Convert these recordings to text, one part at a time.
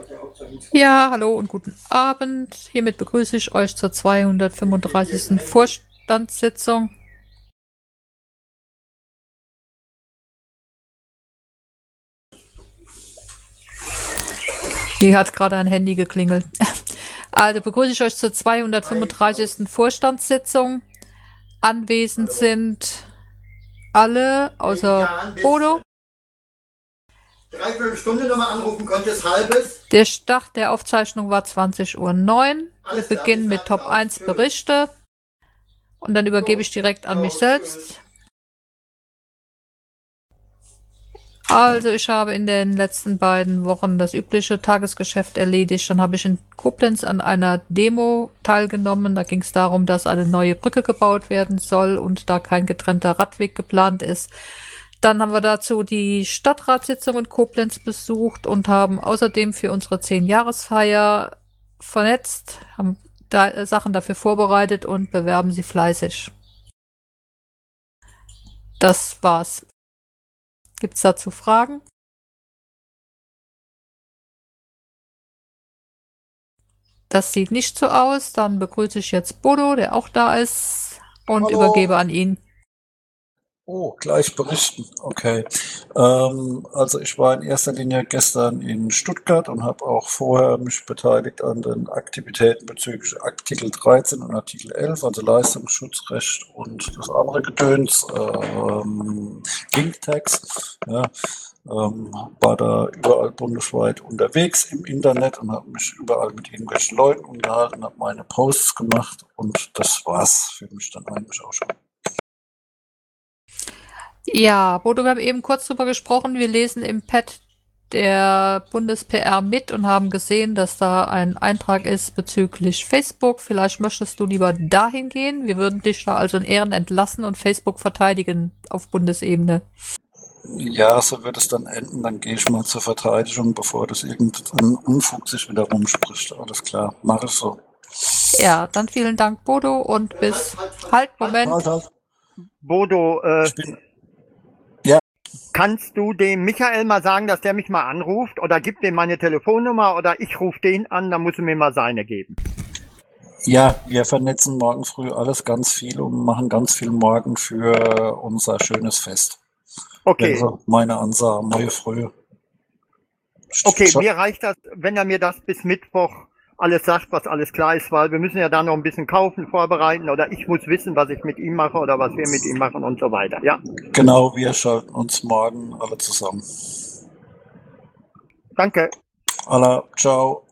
Ja, hallo und guten Abend. Hiermit begrüße ich euch zur 235. Vorstandssitzung. Hier hat gerade ein Handy geklingelt. Also begrüße ich euch zur 235. Vorstandssitzung. Anwesend sind alle außer Bodo. Dreiviertel Stunde nochmal anrufen konntest, halbes. Der Start der Aufzeichnung war 20:09 Uhr. Wir beginnen mit Top 1 Berichte. Und dann übergebe ich direkt an mich selbst. Also ich habe in den letzten beiden Wochen das übliche Tagesgeschäft erledigt. Dann habe ich in Koblenz an einer Demo teilgenommen. Da ging es darum, dass eine neue Brücke gebaut werden soll und da kein getrennter Radweg geplant ist. Dann haben wir dazu die Stadtratssitzung in Koblenz besucht und haben außerdem für unsere 10-Jahresfeier vernetzt, haben da Sachen dafür vorbereitet und bewerben sie fleißig. Das war's. Gibt's dazu Fragen? Das sieht nicht so aus. Dann begrüße ich jetzt Bodo, der auch da ist, und Hallo. übergebe an ihn. Oh, gleich berichten. Okay. Also ich war in erster Linie gestern in Stuttgart und habe auch vorher mich beteiligt an den Aktivitäten bezüglich Artikel 13 und Artikel 11, also Leistungsschutzrecht und das andere Gedöns, Ginktax. Ja, war da überall bundesweit unterwegs im Internet und habe mich überall mit irgendwelchen Leuten unterhalten, habe meine Posts gemacht und das war's für mich dann eigentlich auch schon. Ja, Bodo, wir haben eben kurz drüber gesprochen. Wir lesen im Pad der Bundes-PR mit und haben gesehen, dass da ein Eintrag ist bezüglich Facebook. Vielleicht möchtest du lieber dahin gehen. Wir würden dich da also in Ehren entlassen und Facebook verteidigen auf Bundesebene. Ja, so wird es dann enden. Dann gehe ich mal zur Verteidigung, bevor das irgendein Unfug sich wieder rumspricht. Alles klar, mache ich so. Ja, dann vielen Dank, Bodo, und bis... Moment. Halt. Bodo, kannst du dem Michael mal sagen, dass der mich mal anruft? Oder gib dem meine Telefonnummer oder ich rufe den an, dann muss er mir mal seine geben. Ja, wir vernetzen morgen früh alles ganz viel und machen ganz viel morgen für unser schönes Fest. Okay. Also meine Ansage, morgen früh. Okay, mir reicht das, wenn er mir das bis Mittwoch alles sagt, was alles klar ist, weil wir müssen ja da noch ein bisschen kaufen, vorbereiten oder ich muss wissen, was ich mit ihm mache oder was wir mit ihm machen und so weiter, ja? Genau, wir schalten uns morgen alle zusammen. Danke. Alla, ciao.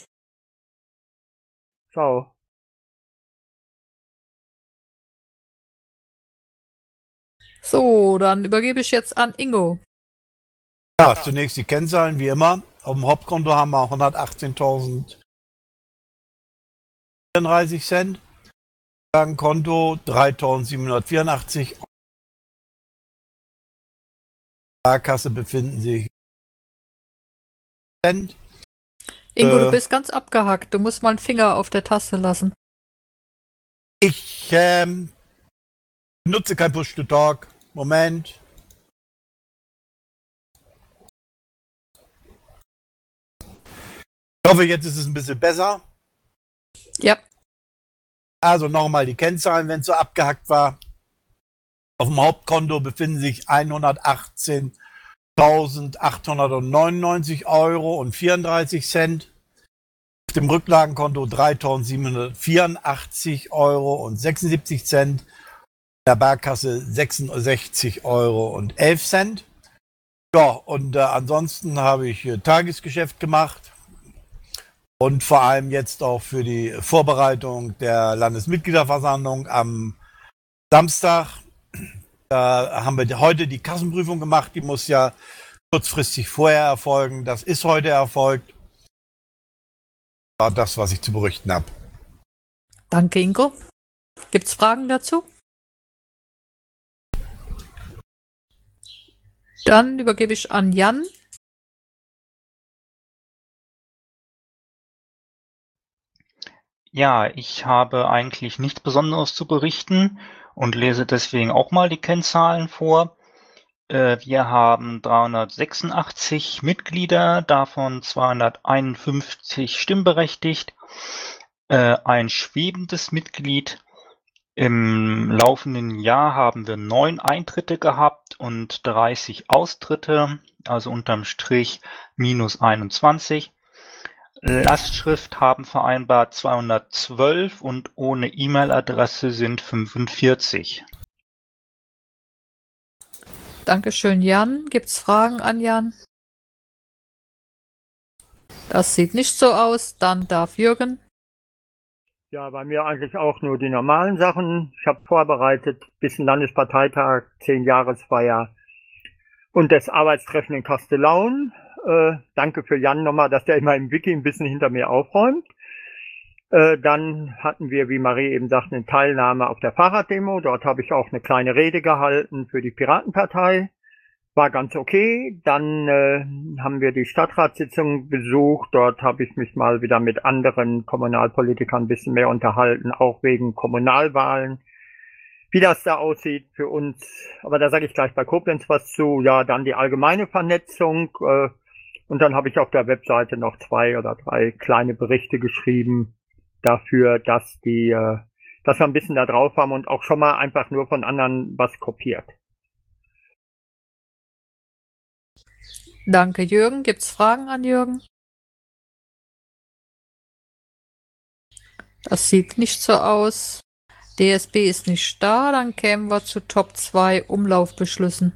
Ciao. So, dann übergebe ich jetzt an Ingo. Ja, zunächst die Kennzahlen, wie immer. Auf dem Hauptkonto haben wir 118.034 Cent. Konto 3.784. Sparkasse befinden sich Cent. Ingo, du bist ganz abgehackt. Du musst mal einen Finger auf der Taste lassen. Ich benutze kein Push-to-Talk. Moment. Ich hoffe, jetzt ist es ein bisschen besser. Ja. Also nochmal die Kennzahlen, wenn es so abgehackt war. Auf dem Hauptkonto befinden sich 118.899 Euro und 34 Cent. Auf dem Rücklagenkonto 3.784 Euro und 76 Cent. Der Barkasse 66 Euro und 11 Cent. Ja, und ansonsten habe ich Tagesgeschäft gemacht und vor allem jetzt auch für die Vorbereitung der Landesmitgliederversammlung am Samstag. Da haben wir heute die Kassenprüfung gemacht, die muss ja kurzfristig vorher erfolgen. Das ist heute erfolgt. Das war das, was ich zu berichten habe. Danke, Ingo. Gibt's Fragen dazu? Dann übergebe ich an Jan. Ja, ich habe eigentlich nichts Besonderes zu berichten und lese deswegen auch mal die Kennzahlen vor. Wir haben 386 Mitglieder, davon 251 stimmberechtigt, ein schwebendes Mitglied. Im laufenden Jahr haben wir 9 Eintritte gehabt und 30 Austritte, also unterm Strich minus 21. Lastschrift haben vereinbart 212 und ohne E-Mail-Adresse sind 45. Dankeschön, Jan. Gibt's Fragen an Jan? Das sieht nicht so aus. Dann darf Jürgen. Ja, bei mir eigentlich auch nur die normalen Sachen. Ich habe vorbereitet bis zum Landesparteitag, 10-Jahresfeier und das Arbeitstreffen in Kastellaun. Danke für Jan nochmal, dass der immer im Wiki ein bisschen hinter mir aufräumt. Dann hatten wir, wie Marie eben sagte, eine Teilnahme auf der Fahrraddemo. Dort habe ich auch eine kleine Rede gehalten für die Piratenpartei. War ganz okay. Dann haben wir die Stadtratssitzung besucht. Dort habe ich mich mal wieder mit anderen Kommunalpolitikern ein bisschen mehr unterhalten, auch wegen Kommunalwahlen. Wie das da aussieht für uns. Aber da sage ich gleich bei Koblenz was zu. Ja, dann die allgemeine Vernetzung. Und dann habe ich auf der Webseite noch 2 oder 3 kleine Berichte geschrieben dafür, dass wir ein bisschen da drauf haben und auch schon mal einfach nur von anderen was kopiert. Danke, Jürgen. Gibt's Fragen an Jürgen? Das sieht nicht so aus. DSB ist nicht da. Dann kämen wir zu Top 2 Umlaufbeschlüssen.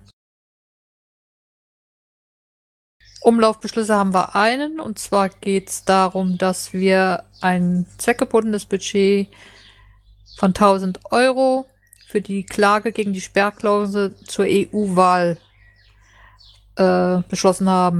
Umlaufbeschlüsse haben wir einen. Und zwar geht es darum, dass wir ein zweckgebundenes Budget von 1.000 € für die Klage gegen die Sperrklausel zur EU-Wahl beschlossen haben.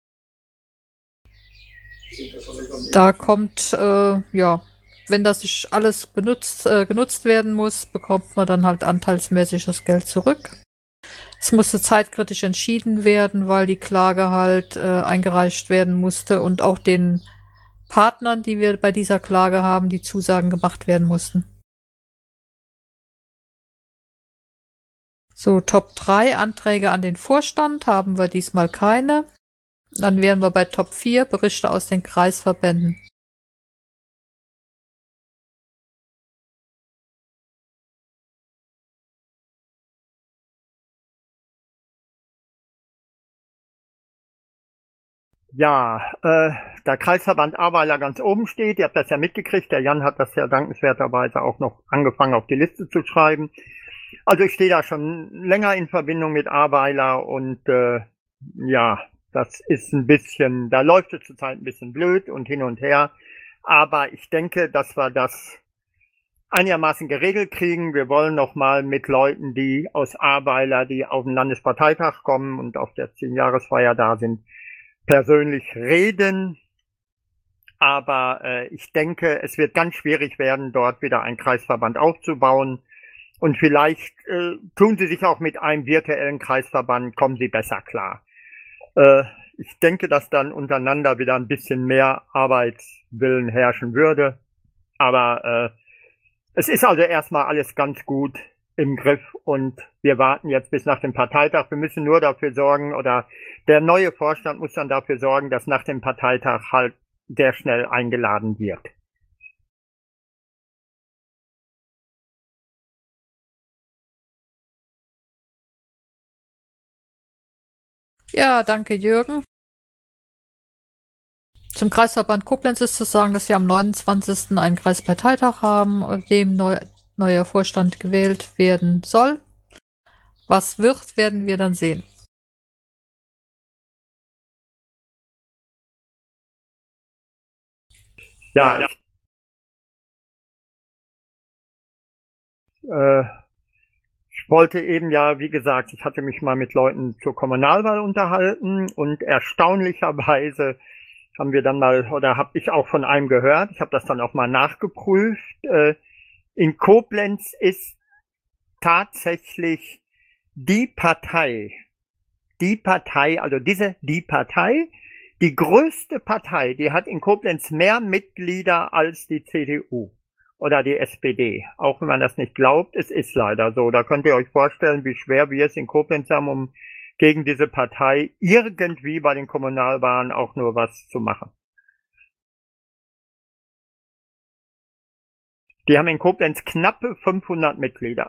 Da kommt, wenn das nicht alles genutzt werden muss, bekommt man dann halt anteilsmäßig das Geld zurück. Es musste zeitkritisch entschieden werden, weil die Klage halt eingereicht werden musste und auch den Partnern, die wir bei dieser Klage haben, die Zusagen gemacht werden mussten. So, Top 3 Anträge an den Vorstand haben wir diesmal keine. Dann wären wir bei Top 4 Berichte aus den Kreisverbänden. Ja, der Kreisverband Ahrweiler ganz oben steht. Ihr habt das ja mitgekriegt. Der Jan hat das ja dankenswerterweise auch noch angefangen, auf die Liste zu schreiben. Also ich stehe da schon länger in Verbindung mit Ahrweiler und ja, das ist ein bisschen, da läuft es zurzeit ein bisschen blöd und hin und her. Aber ich denke, dass wir das einigermaßen geregelt kriegen. Wir wollen nochmal mit Leuten, die aus Ahrweiler, die auf den Landesparteitag kommen und auf der 10-Jahresfeier da sind, persönlich reden. Aber ich denke, es wird ganz schwierig werden, dort wieder einen Kreisverband aufzubauen. Und vielleicht tun sie sich auch mit einem virtuellen Kreisverband, kommen sie besser klar. Ich denke, dass dann untereinander wieder ein bisschen mehr Arbeitswillen herrschen würde. Aber es ist also erstmal alles ganz gut im Griff und wir warten jetzt bis nach dem Parteitag. Wir müssen nur dafür sorgen, oder der neue Vorstand muss dann dafür sorgen, dass nach dem Parteitag halt sehr schnell eingeladen wird. Ja, danke Jürgen. Zum Kreisverband Koblenz ist zu sagen, dass wir am 29. einen Kreisparteitag haben, an dem neuer Vorstand gewählt werden soll. Was wird, werden wir dann sehen. Ja, ich wollte eben ja, wie gesagt, ich hatte mich mal mit Leuten zur Kommunalwahl unterhalten und erstaunlicherweise haben wir dann mal, oder habe ich auch von einem gehört, ich habe das dann auch mal nachgeprüft, in Koblenz ist tatsächlich die Partei, die größte Partei, die hat in Koblenz mehr Mitglieder als die CDU oder die SPD. Auch wenn man das nicht glaubt, es ist leider so. Da könnt ihr euch vorstellen, wie schwer wir es in Koblenz haben, um gegen diese Partei irgendwie bei den Kommunalwahlen auch nur was zu machen. Die haben in Koblenz knappe 500 Mitglieder.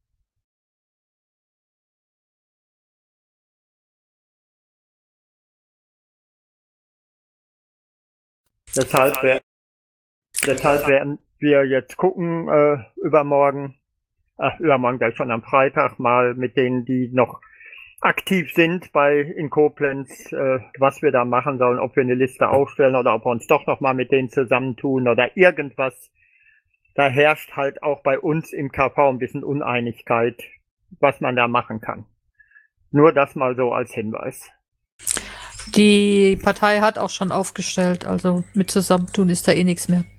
Deshalb werden wir jetzt gucken, übermorgen gleich schon am Freitag mal mit denen, die noch aktiv sind in Koblenz, was wir da machen sollen, ob wir eine Liste aufstellen oder ob wir uns doch noch mal mit denen zusammentun oder irgendwas. Da herrscht halt auch bei uns im KV ein bisschen Uneinigkeit, was man da machen kann. Nur das mal so als Hinweis. Die Partei hat auch schon aufgestellt, also mit Zusammentun ist da eh nichts mehr.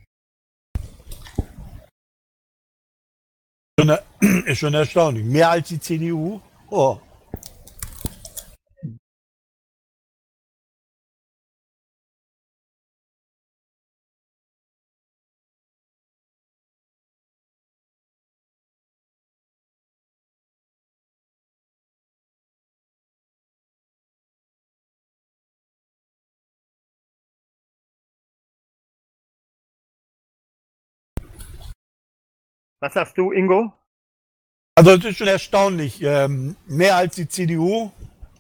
Ist schon erstaunlich. Mehr als die CDU? Oh. Was sagst du, Ingo? Also es ist schon erstaunlich. Mehr als die CDU.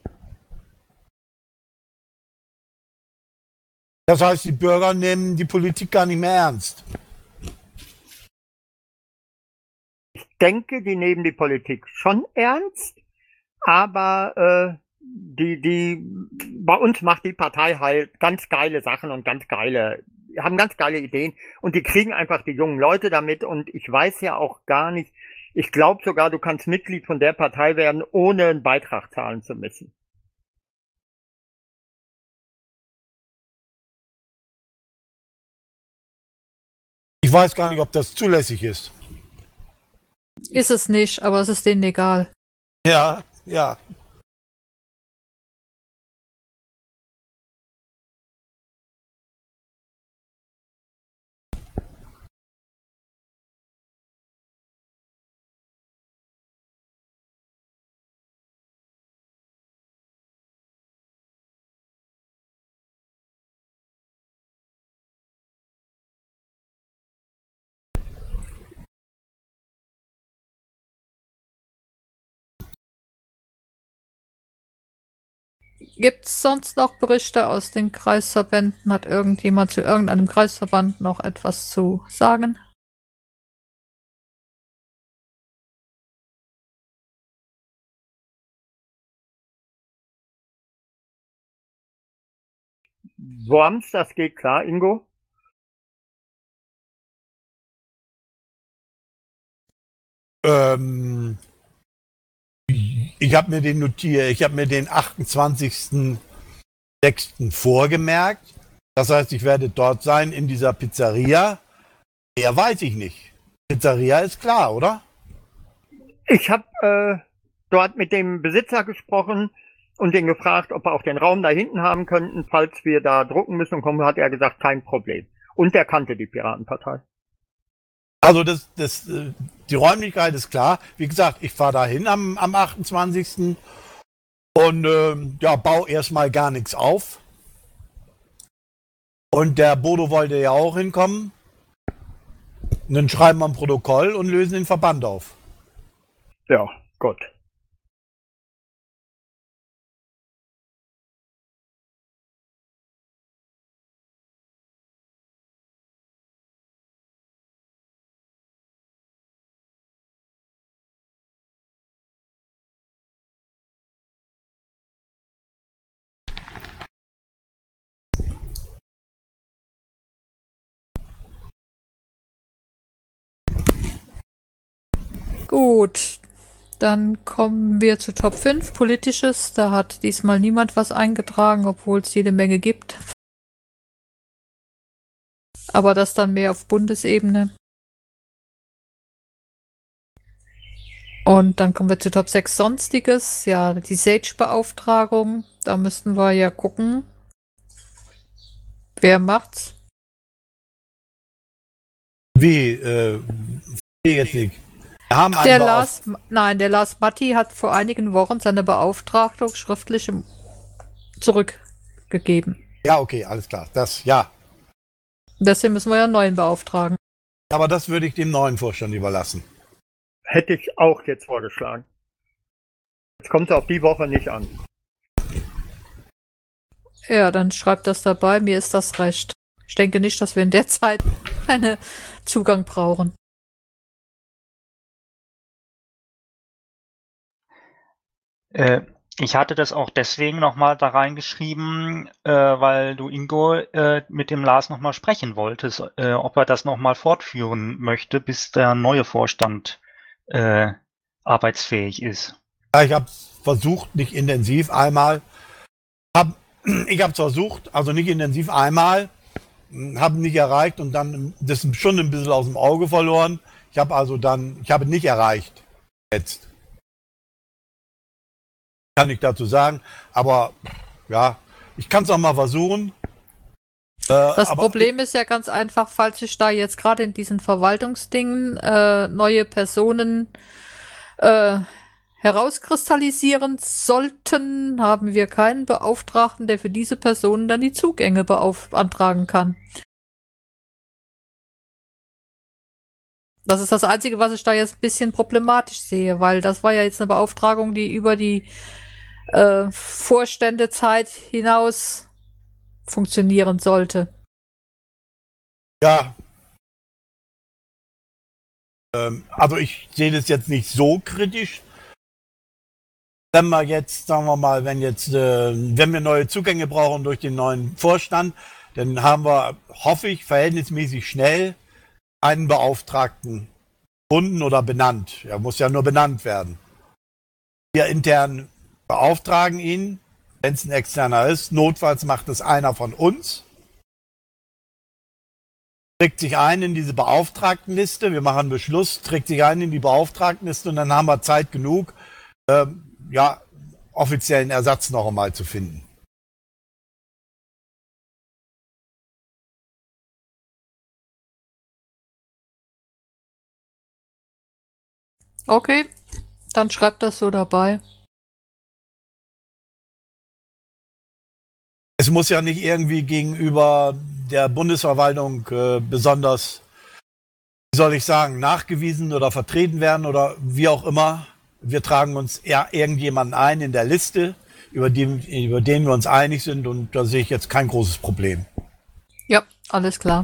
Das heißt, die Bürger nehmen die Politik gar nicht mehr ernst. Ich denke, die nehmen die Politik schon ernst, aber bei uns macht die Partei halt ganz geile Sachen und haben ganz geile Ideen und die kriegen einfach die jungen Leute damit und ich weiß ja auch gar nicht, ich glaube sogar, du kannst Mitglied von der Partei werden, ohne einen Beitrag zahlen zu müssen. Ich weiß gar nicht, ob das zulässig ist. Ist es nicht, aber es ist denen egal. Ja, ja. Gibt es sonst noch Berichte aus den Kreisverbänden? Hat irgendjemand zu irgendeinem Kreisverband noch etwas zu sagen? Worms, das geht klar, Ingo? Ich habe mir den 28.06. vorgemerkt. Das heißt, ich werde dort sein in dieser Pizzeria. Mehr weiß ich nicht. Pizzeria ist klar, oder? Ich habe dort mit dem Besitzer gesprochen und den gefragt, ob wir auch den Raum da hinten haben könnten, falls wir da drucken müssen und kommen, hat er gesagt, kein Problem. Und er kannte die Piratenpartei. Also die Räumlichkeit ist klar. Wie gesagt, ich fahre dahin am 28. und baue erstmal gar nichts auf. Und der Bodo wollte ja auch hinkommen. Und dann schreiben wir ein Protokoll und lösen den Verband auf. Ja, gut. Gut, dann kommen wir zu Top 5 Politisches. Da hat diesmal niemand was eingetragen, obwohl es jede Menge gibt. Aber das dann mehr auf Bundesebene. Und dann kommen wir zu Top 6 Sonstiges. Ja, die Sage-Beauftragung. Da müssten wir ja gucken. Wer macht's? Wie? Jetzt nicht. Wir haben einen Der Lars Matti hat vor einigen Wochen seine Beauftragung schriftlich zurückgegeben. Ja, okay, alles klar. Das, ja. Deswegen müssen wir ja einen neuen beauftragen. Aber das würde ich dem neuen Vorstand überlassen. Hätte ich auch jetzt vorgeschlagen. Jetzt kommt es auf die Woche nicht an. Ja, dann schreibt das dabei. Mir ist das recht. Ich denke nicht, dass wir in der Zeit einen Zugang brauchen. Ich hatte das auch deswegen nochmal da reingeschrieben, weil du, Ingo, mit dem Lars nochmal sprechen wolltest, ob er das nochmal fortführen möchte, bis der neue Vorstand arbeitsfähig ist. Ja, ich habe es versucht, nicht intensiv einmal. Ich habe es versucht, also nicht intensiv einmal, habe nicht erreicht und dann das schon ein bisschen aus dem Auge verloren. Ich habe nicht erreicht jetzt. Kann ich dazu sagen, aber ja, ich kann es auch mal versuchen. Das Problem ist ja ganz einfach, falls sich da jetzt gerade in diesen Verwaltungsdingen neue Personen herauskristallisieren sollten, haben wir keinen Beauftragten, der für diese Personen dann die Zugänge beantragen kann. Das ist das Einzige, was ich da jetzt ein bisschen problematisch sehe, weil das war ja jetzt eine Beauftragung, die über die Vorständezeit hinaus funktionieren sollte. Ja. Also ich sehe das jetzt nicht so kritisch. Wenn wir jetzt, sagen wir mal, wenn wir neue Zugänge brauchen durch den neuen Vorstand, dann haben wir, hoffe ich, verhältnismäßig schnell einen Beauftragten gefunden oder benannt. Er muss ja nur benannt werden. Wir intern beauftragen ihn, wenn es ein externer ist. Notfalls macht es einer von uns. Trägt sich ein in diese Beauftragtenliste. Wir machen einen Beschluss, trägt sich ein in die Beauftragtenliste und dann haben wir Zeit genug, offiziellen Ersatz noch einmal zu finden. Okay, dann schreibt das so dabei. Es muss ja nicht irgendwie gegenüber der Bundesverwaltung besonders, wie soll ich sagen, nachgewiesen oder vertreten werden oder wie auch immer. Wir tragen uns irgendjemanden ein in der Liste, über den wir uns einig sind und da sehe ich jetzt kein großes Problem. Ja, alles klar.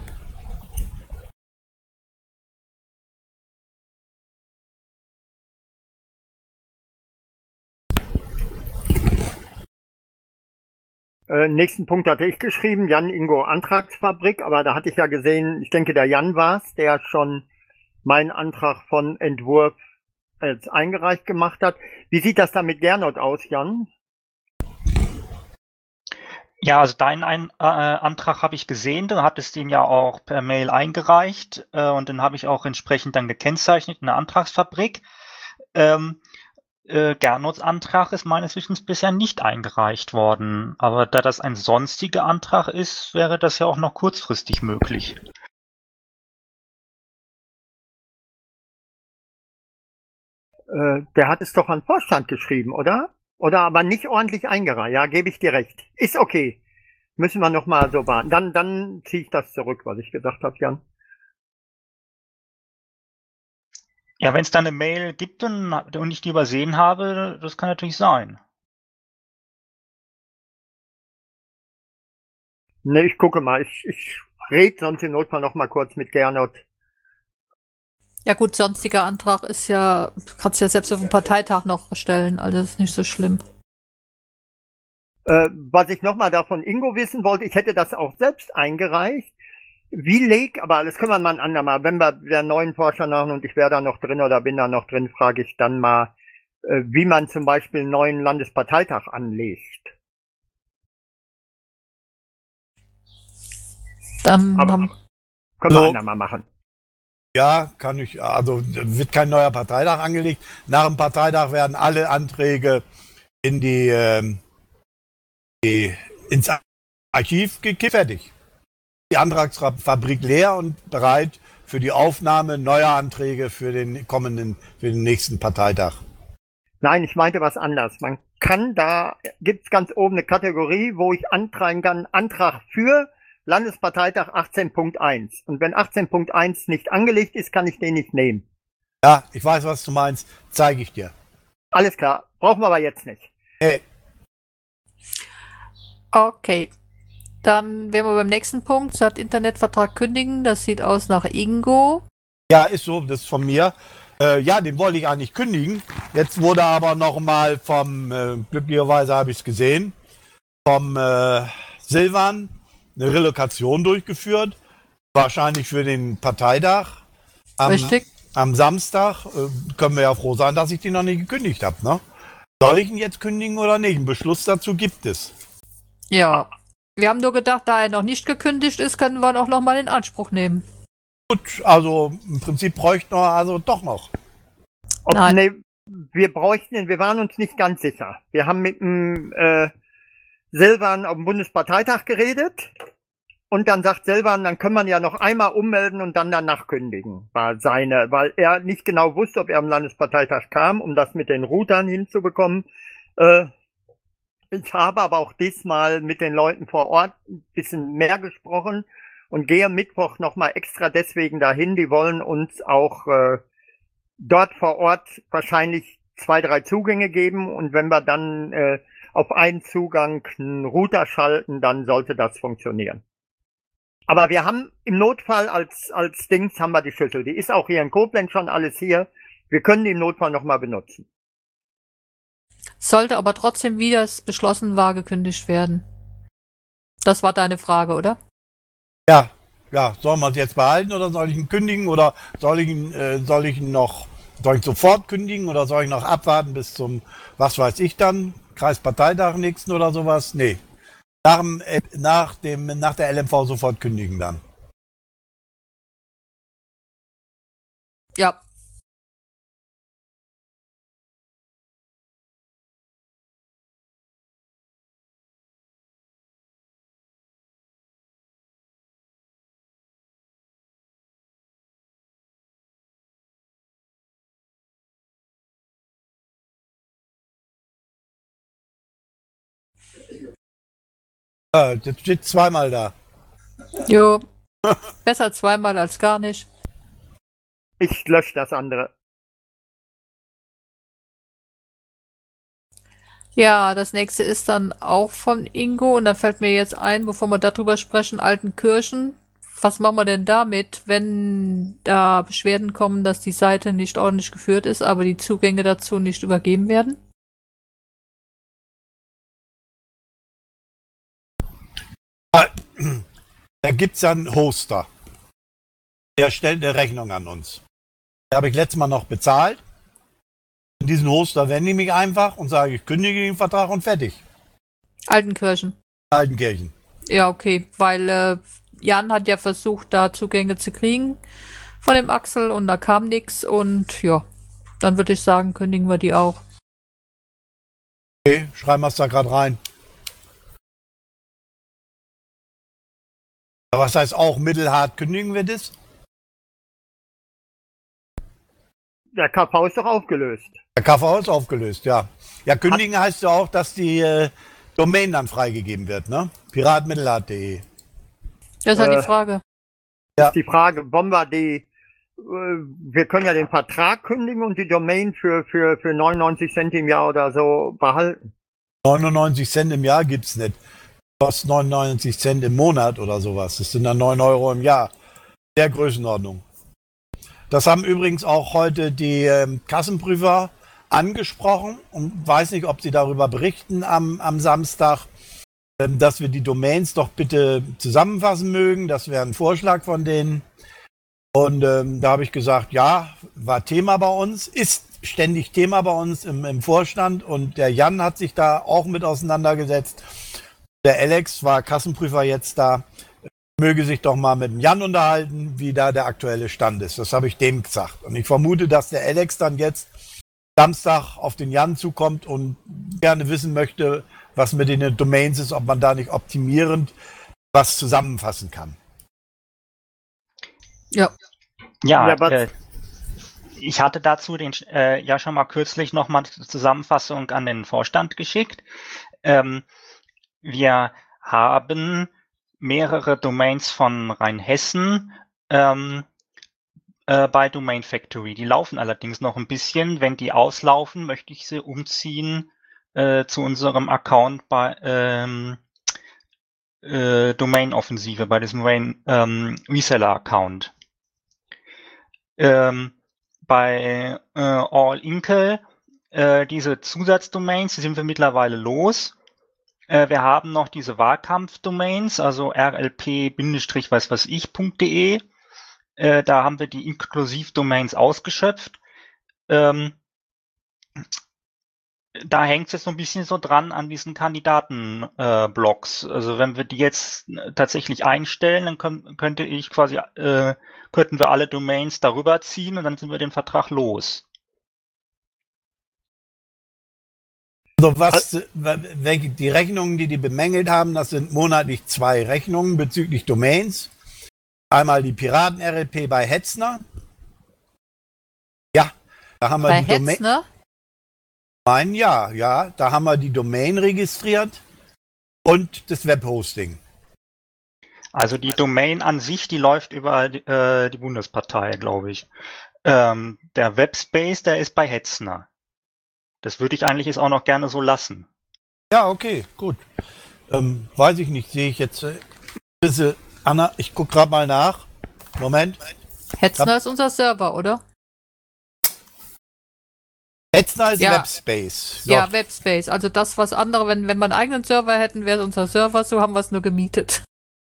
Nächsten Punkt hatte ich geschrieben, Jan Ingo Antragsfabrik, aber da hatte ich ja gesehen, ich denke, der Jan war es, der schon meinen Antrag von Entwurf als eingereicht gemacht hat. Wie sieht das da mit Gernot aus, Jan? Ja, also deinen Antrag habe ich gesehen, du hattest ihn ja auch per Mail eingereicht und den habe ich auch entsprechend dann gekennzeichnet in der Antragsfabrik. Gernots Antrag ist meines Wissens bisher nicht eingereicht worden, aber da das ein sonstiger Antrag ist, wäre das ja auch noch kurzfristig möglich. Der hat es doch an Vorstand geschrieben, oder? Oder aber nicht ordentlich eingereicht. Ja, gebe ich dir recht. Ist okay. Müssen wir noch mal so warten. Dann ziehe ich das zurück, was ich gesagt habe, Jan. Ja, wenn es da eine Mail gibt und ich die übersehen habe, das kann natürlich sein. Ne, ich gucke mal. Ich rede sonst im Notfall noch mal kurz mit Gernot. Ja gut, sonstiger Antrag ist ja, kannst du ja selbst auf dem Parteitag noch stellen, also das ist nicht so schlimm. Was ich noch mal davon Ingo wissen wollte, ich hätte das auch selbst eingereicht. aber das können wir mal ein andermal, wenn wir der neuen Vorstand machen und ich wäre da noch drin oder bin da noch drin, frage ich dann mal, wie man zum Beispiel einen neuen Landesparteitag anlegt. Dann können wir andermal machen. Ja, kann ich, also wird kein neuer Parteitag angelegt. Nach dem Parteitag werden alle Anträge ins Archiv gekippt, fertig. Die Antragsfabrik leer und bereit für die Aufnahme neuer Anträge für den nächsten Parteitag. Nein, ich meinte was anderes. Man kann gibt's ganz oben eine Kategorie, wo ich antragen kann, Antrag für Landesparteitag 18.1. Und wenn 18.1 nicht angelegt ist, kann ich den nicht nehmen. Ja, ich weiß, was du meinst. Zeige ich dir. Alles klar. Brauchen wir aber jetzt nicht. Hey. Okay. Dann wären wir beim nächsten Punkt. Statt Internetvertrag kündigen. Das sieht aus nach Ingo. Ja, ist so. Das ist von mir. Ja, den wollte ich eigentlich kündigen. Jetzt wurde aber nochmal glücklicherweise habe ich es gesehen, vom Silvan eine Relokation durchgeführt. Wahrscheinlich für den Parteitag. Richtig. Am Samstag können wir ja froh sein, dass ich den noch nicht gekündigt habe. Ne? Soll ich ihn jetzt kündigen oder nicht? Einen Beschluss dazu gibt es. Ja. Wir haben nur gedacht, da er noch nicht gekündigt ist, können wir ihn auch nochmal in Anspruch nehmen. Gut, also im Prinzip bräuchten wir also doch noch. Nee, wir waren uns nicht ganz sicher. Wir haben mit dem Silvan auf dem Bundesparteitag geredet und dann sagt Silvan, dann können wir ja noch einmal ummelden und dann danach kündigen. Weil er nicht genau wusste, ob er am Landesparteitag kam, um das mit den Routern hinzubekommen. Ich habe aber auch diesmal mit den Leuten vor Ort ein bisschen mehr gesprochen und gehe Mittwoch nochmal extra deswegen dahin. Die wollen uns auch dort vor Ort wahrscheinlich 2, 3 Zugänge geben und wenn wir dann auf einen Zugang einen Router schalten, dann sollte das funktionieren. Aber wir haben im Notfall als Dings haben wir die Schüssel. Die ist auch hier in Koblenz schon alles hier. Wir können die im Notfall nochmal benutzen. Sollte aber trotzdem, wie das beschlossen war, gekündigt werden. Das war deine Frage, oder? Ja, sollen wir es jetzt behalten oder soll ich ihn kündigen oder soll ich sofort kündigen oder soll ich noch abwarten bis zum, was weiß ich dann, Kreisparteitag nächsten oder sowas? Nee. Nach der LMV sofort kündigen dann. Ja. Das steht zweimal da. Jo. Besser zweimal als gar nicht. Ich lösche das andere. Ja, das nächste ist dann auch von Ingo und da fällt mir jetzt ein, bevor wir darüber sprechen, Altenkirchen. Was machen wir denn damit, wenn da Beschwerden kommen, dass die Seite nicht ordentlich geführt ist, aber die Zugänge dazu nicht übergeben werden? Da gibt es ja einen Hoster. Der stellt eine Rechnung an uns. Da habe ich letztes Mal noch bezahlt. In diesen Hoster wende ich mich einfach und sage, ich kündige den Vertrag und fertig. Altenkirchen. Altenkirchen. Ja, okay, weil Jan hat ja versucht, da Zugänge zu kriegen von dem Axel und da kam nichts und ja, dann würde ich sagen, kündigen wir die auch. Okay, schreiben wir es da gerade rein. Was heißt auch mittelhart kündigen wir das? Der KV ist doch aufgelöst. Der KV ist aufgelöst, ja. Ja, kündigen heißt ja auch, dass die Domain dann freigegeben wird, ne? Piratmittelhart.de. Das ist halt die Frage. Ja. Ist die Frage, wollen wir wir können ja den Vertrag kündigen und die Domain für 99 Cent im Jahr oder so behalten. 99 Cent im Jahr gibt's nicht. Kostet 99 Cent im Monat oder sowas. Das sind dann 9 Euro im Jahr. Der Größenordnung. Das haben übrigens auch heute die Kassenprüfer angesprochen und weiß nicht, ob sie darüber berichten am Samstag, dass wir die Domains doch bitte zusammenfassen mögen. Das wäre ein Vorschlag von denen. Und da habe ich gesagt, ja, war Thema bei uns, ist ständig Thema bei uns im Vorstand und der Jan hat sich da auch mit auseinandergesetzt. Der Alex war Kassenprüfer jetzt da, möge sich doch mal mit dem Jan unterhalten, wie da der aktuelle Stand ist. Das habe ich dem gesagt. Und ich vermute, dass der Alex dann jetzt Samstag auf den Jan zukommt und gerne wissen möchte, was mit den Domains ist, ob man da nicht optimierend was zusammenfassen kann. Ja. Ja, Ja, was- ich hatte dazu ja schon mal kürzlich nochmal eine Zusammenfassung an den Vorstand geschickt. Wir haben mehrere Domains von Rheinhessen bei Domain Factory. Die laufen allerdings noch ein bisschen. Wenn die auslaufen, möchte ich sie umziehen zu unserem Account bei Domain Offensive, bei diesem Reseller Account. Bei All Inkle, diese Zusatzdomains, die sind wir mittlerweile los. Wir haben noch diese Wahlkampfdomains, also rlp-was-was-ich.de. Da haben wir die Inklusivdomains ausgeschöpft. Da hängt es jetzt so ein bisschen so dran an diesen Kandidatenblocks. Also wenn wir die jetzt tatsächlich einstellen, dann könnten wir alle Domains darüber ziehen und dann sind wir den Vertrag los. Also die Rechnungen, die bemängelt haben, das sind monatlich 2 Rechnungen bezüglich Domains. Einmal die Piraten-RLP bei Hetzner. Ja, da haben wir Bei die Domain. Hetzner? Ja, da haben wir die Domain registriert und das Webhosting. Also die Domain an sich, die läuft über die Bundespartei, glaube ich. Der Webspace, der ist bei Hetzner. Das würde ich eigentlich jetzt auch noch gerne so lassen. Ja, okay, gut. Weiß ich nicht, sehe ich jetzt. Anna, ich gucke gerade mal nach. Moment. Hetzner ist unser Server, oder? Hetzner ist Ja. Webspace. Ja, Webspace. Also das, was andere, wenn wir einen eigenen Server hätten, wäre es unser Server, so haben wir es nur gemietet.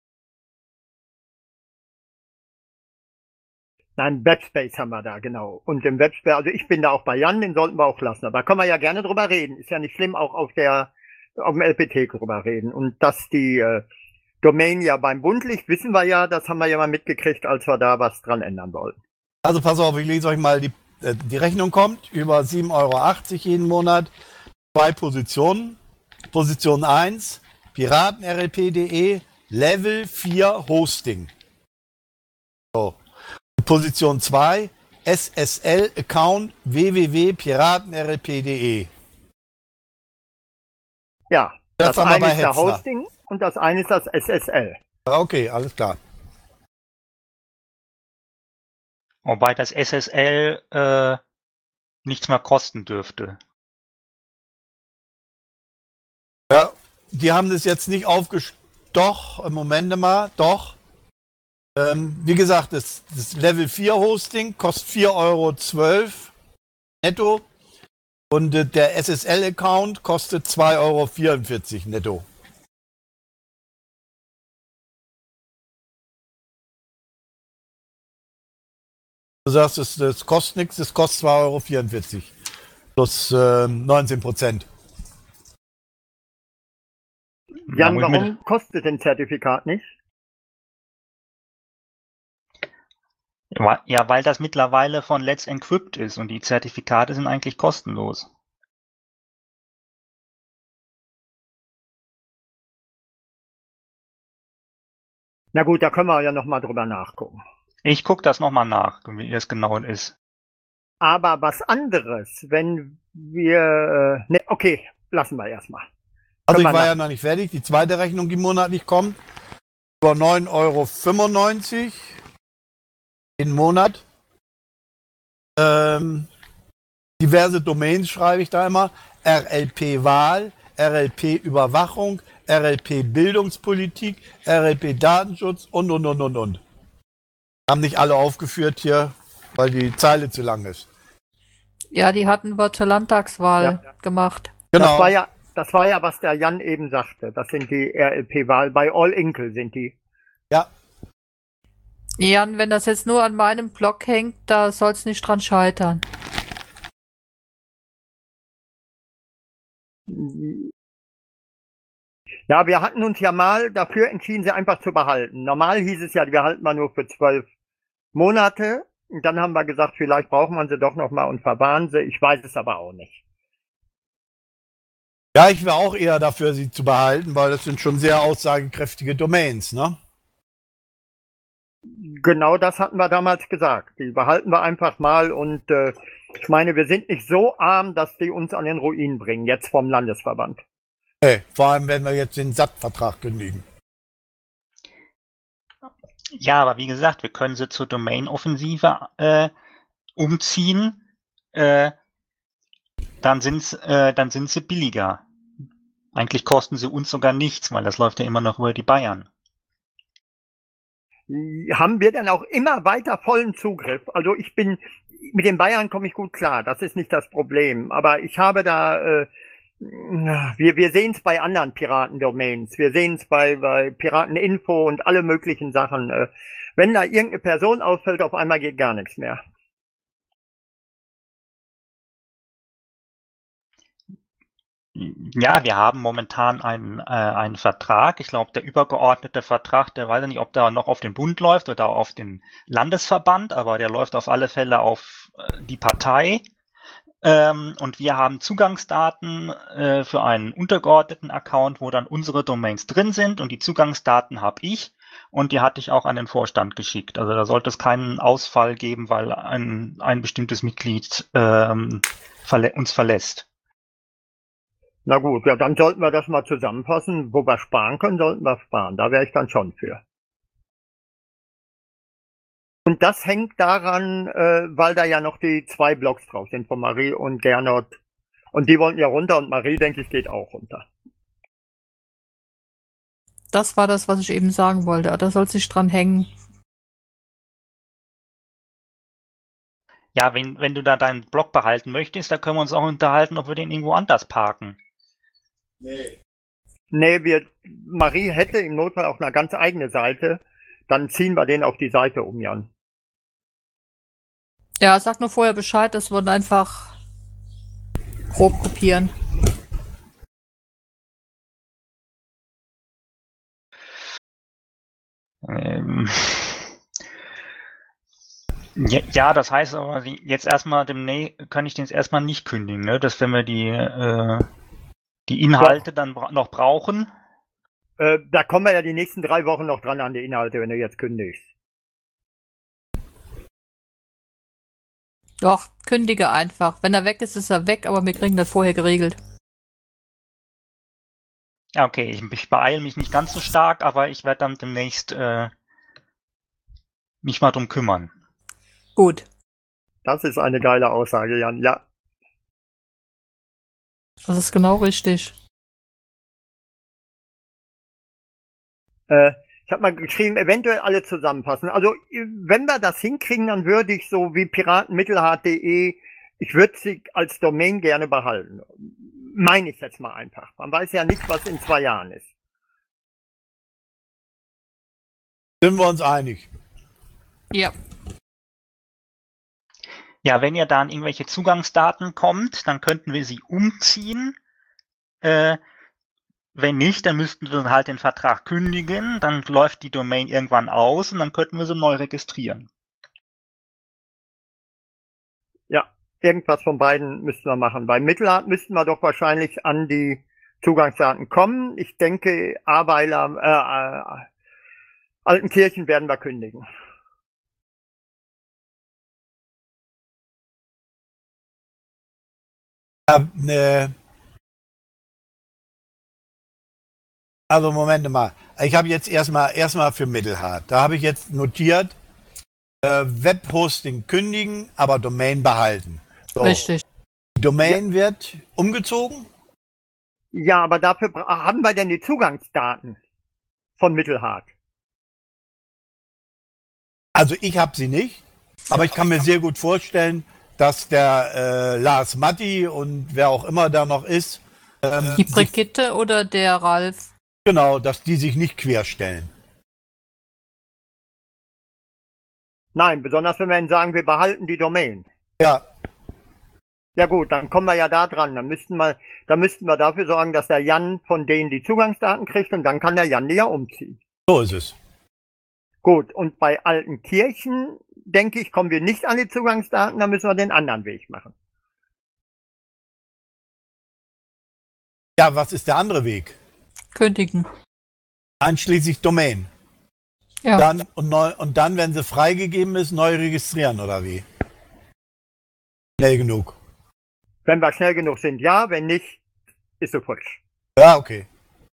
Nein, Webspace haben wir da, genau. Und im Webspace, also ich bin da auch bei Jan, den sollten wir auch lassen. Aber da können wir ja gerne drüber reden. Ist ja nicht schlimm, auch auf dem LPT drüber reden. Und dass die Domain ja beim Bund liegt, wissen wir ja, das haben wir ja mal mitgekriegt, als wir da was dran ändern wollten. Also pass auf, ich lese euch mal, die Rechnung kommt über 7,80 € jeden Monat. 2 Positionen. Position 1, piratenrlp.de, Level 4 Hosting. So. Position 2, SSL-Account www.piratenrlp.de. Ja, Das das haben wir eine bei ist der Hetzner. Hosting und das eine ist das SSL. Okay, alles klar. Wobei das SSL nichts mehr kosten dürfte. Ja, die haben das jetzt nicht Doch, Moment mal, doch. Wie gesagt, das Level 4 Hosting kostet 4,12 € netto und der SSL-Account kostet 2,44 € netto. Du sagst, das kostet nichts, das kostet 2,44 € plus 19%. Jan, Da muss ich warum kostet denn Zertifikat nicht? Ja, weil das mittlerweile von Let's Encrypt ist und die Zertifikate sind eigentlich kostenlos. Na gut, da können wir ja nochmal drüber nachgucken. Ich gucke das nochmal nach, wie das genau ist. Aber was anderes, wenn wir... ne, okay, lassen wir erstmal. Also ich Können wir war ja noch nicht fertig. Die zweite Rechnung, die monatlich kommt, über 9,95 € im Monat. Diverse Domains schreibe ich da immer. RLP-Wahl, RLP-Überwachung, RLP-Bildungspolitik, RLP-Datenschutz und. Haben nicht alle aufgeführt hier, weil die Zeile zu lang ist. Ja, die hatten wir zur Landtagswahl gemacht. Genau. Das war ja, was der Jan eben sagte. Das sind die RLP-Wahl. Bei All Inkle sind die. Ja. Jan, wenn das jetzt nur an meinem Blog hängt, da soll es nicht dran scheitern. Ja, wir hatten uns ja mal dafür entschieden, sie einfach zu behalten. Normal hieß es ja, wir halten mal nur für 12 Monate. Und dann haben wir gesagt, vielleicht brauchen wir sie doch nochmal und verwahren sie. Ich weiß es aber auch nicht. Ja, ich wäre auch eher dafür, sie zu behalten, weil das sind schon sehr aussagekräftige Domains, ne? Genau das hatten wir damals gesagt. Die behalten wir einfach mal und ich meine, wir sind nicht so arm, dass die uns an den Ruin bringen, jetzt vom Landesverband. Nee, vor allem, wenn wir jetzt den SAT-Vertrag kündigen. Ja, aber wie gesagt, wir können sie zur Domain-Offensive umziehen. Dann sind sie billiger. Eigentlich kosten sie uns sogar nichts, weil das läuft ja immer noch über die Bayern. Haben wir dann auch immer weiter vollen Zugriff? Also mit den Bayern komme ich gut klar, das ist nicht das Problem. Aber ich habe da, wir sehen es bei anderen Piratendomains, wir sehen es bei Pirateninfo und alle möglichen Sachen. Wenn da irgendeine Person ausfällt, auf einmal geht gar nichts mehr. Ja, wir haben momentan einen Vertrag. Ich glaube, der übergeordnete Vertrag, der weiß nicht, ob der noch auf den Bund läuft oder auf den Landesverband, aber der läuft auf alle Fälle auf die Partei. Und wir haben Zugangsdaten für einen untergeordneten Account, wo dann unsere Domains drin sind und die Zugangsdaten habe ich und die hatte ich auch an den Vorstand geschickt. Also da sollte es keinen Ausfall geben, weil ein bestimmtes Mitglied uns verlässt. Na gut, ja, dann sollten wir das mal zusammenfassen. Wo wir sparen können, sollten wir sparen. Da wäre ich dann schon für. Und das hängt daran, weil da ja noch die 2 Blogs drauf sind von Marie und Gernot. Und die wollten ja runter und Marie, denke ich, geht auch runter. Das war das, was ich eben sagen wollte. Da soll sich dran hängen. Ja, wenn du da deinen Blog behalten möchtest, da können wir uns auch unterhalten, ob wir den irgendwo anders parken. Nee, Marie hätte im Notfall auch eine ganz eigene Seite. Dann ziehen wir den auf die Seite um, Jan. Ja, sag nur vorher Bescheid, dass wir einfach grob kopieren. Ja, das heißt aber jetzt erstmal kann ich den jetzt erstmal nicht kündigen, ne? Dass wenn wir die Inhalte dann noch brauchen. Da kommen wir ja die nächsten 3 Wochen noch dran an die Inhalte, wenn du jetzt kündigst. Doch, kündige einfach. Wenn er weg ist, ist er weg, aber wir kriegen das vorher geregelt. Ja, okay, ich beeile mich nicht ganz so stark, aber ich werde dann demnächst mich mal drum kümmern. Gut. Das ist eine geile Aussage, Jan. Ja. Das ist genau richtig. Ich habe mal geschrieben, eventuell alle zusammenfassen. Also wenn wir das hinkriegen, dann würde ich so wie piratenmittelhart.de, ich würde sie als Domain gerne behalten. Meine ich jetzt mal einfach. Man weiß ja nicht, was in 2 Jahren ist. Sind wir uns einig? Ja. Ja, wenn ihr da an irgendwelche Zugangsdaten kommt, dann könnten wir sie umziehen. Wenn nicht, dann müssten wir halt den Vertrag kündigen, dann läuft die Domain irgendwann aus und dann könnten wir sie neu registrieren. Ja, irgendwas von beiden müssten wir machen. Bei Mittelhart müssten wir doch wahrscheinlich an die Zugangsdaten kommen. Ich denke, Ahrweiler, Altenkirchen werden wir kündigen. Also Moment mal. Ich habe jetzt erstmal für Mittelhart. Da habe ich jetzt notiert, Webhosting kündigen, aber Domain behalten. So. Richtig. Die Domain wird umgezogen? Ja, aber dafür haben wir denn die Zugangsdaten von Mittelhart? Also ich habe sie nicht, aber ich kann mir sehr gut vorstellen, dass der Lars Matti und wer auch immer da noch ist, Die Brigitte oder der Ralf? genau, dass die sich nicht querstellen. Nein, besonders wenn wir ihnen sagen, wir behalten die Domain. Ja, Ja gut, dann kommen wir ja da dran. Dann müssten wir dafür sorgen, dass der Jan von denen die Zugangsdaten kriegt und dann kann der Jan die ja umziehen. so ist es. Gut, und bei Altenkirchen, denke ich, kommen wir nicht an die Zugangsdaten, dann müssen wir den anderen Weg machen. Ja, was ist der andere Weg? Kündigen. Einschließlich Domain. Ja. Und dann, wenn sie freigegeben ist, neu registrieren, oder wie? Schnell genug. Wenn wir schnell genug sind, ja. Wenn nicht, ist so futsch. Ja, okay.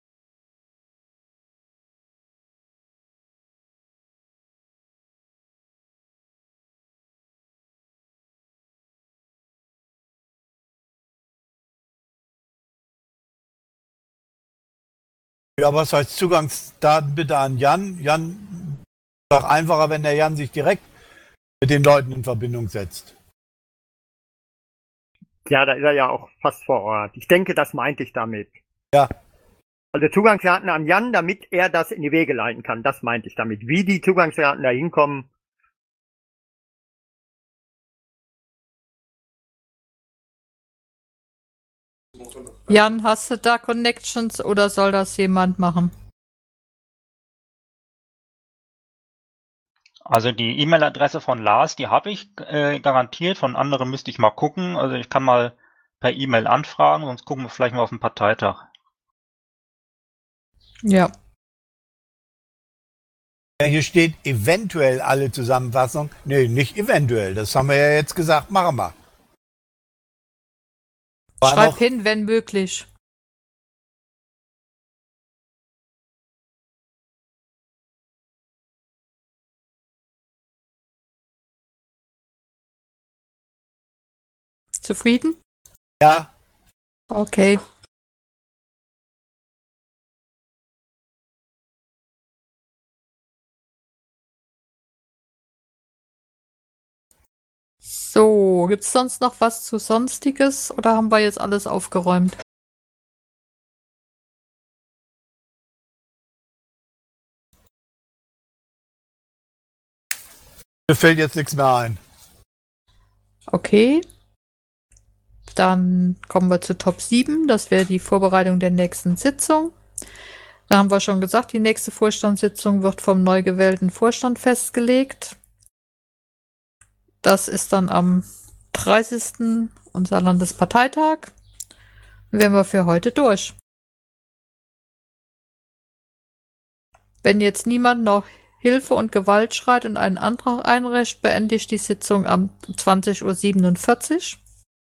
Ja, was heißt Zugangsdaten bitte an Jan? Jan, ist doch einfacher, wenn der Jan sich direkt mit den Leuten in Verbindung setzt. Ja, da ist er ja auch fast vor Ort. Ich denke, das meinte ich damit. Ja. Also Zugangsdaten an Jan, damit er das in die Wege leiten kann. Das meinte ich damit. Wie die Zugangsdaten da hinkommen. Jan, hast du da Connections oder soll das jemand machen? Also die E-Mail-Adresse von Lars, die habe ich garantiert. Von anderen müsste ich mal gucken. Also ich kann mal per E-Mail anfragen, sonst gucken wir vielleicht mal auf den Parteitag. Ja. Ja, hier steht eventuell alle Zusammenfassung. Nee, nicht eventuell. Das haben wir ja jetzt gesagt. Machen wir. War Schreib noch- hin, wenn möglich. Zufrieden? Ja, Okay. So, gibt's sonst noch was zu Sonstiges oder haben wir jetzt alles aufgeräumt? mir fällt jetzt nichts mehr ein. Okay. Dann kommen wir zu Top 7. Das wäre die Vorbereitung der nächsten Sitzung. Da haben wir schon gesagt, die nächste Vorstandssitzung wird vom neu gewählten Vorstand festgelegt. Das ist dann am 30. unser Landesparteitag. Dann wären wir für heute durch. Wenn jetzt niemand noch Hilfe und Gewalt schreit und einen Antrag einreicht, beende ich die Sitzung um 20:47 Uhr.